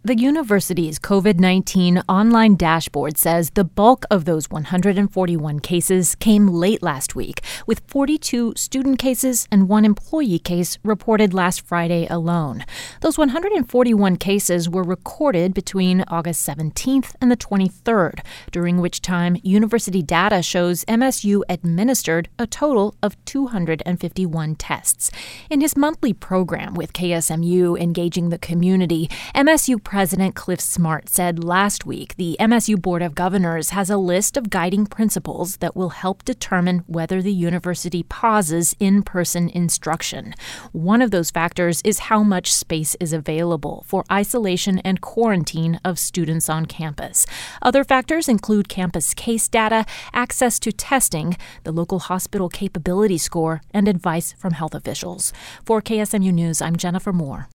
The university's COVID-19 online dashboard says the bulk of those 141 cases came late last week, with 42 student cases and one employee case reported last Friday alone. Those 141 cases were recorded between August 17th and the 23rd, during which time university data shows MSU administered a total of 251 tests. In his monthly program with KSMU Engaging the Community, MSU President Cliff Smart said last week the MSU Board of Governors has a list of guiding principles that will help determine whether the university pauses in-person instruction. One of those factors is how much space is available for isolation and quarantine of students on campus. Other factors include campus case data, access to testing, the local hospital capability score, and advice from health officials. For KSMU News, I'm Jennifer Moore.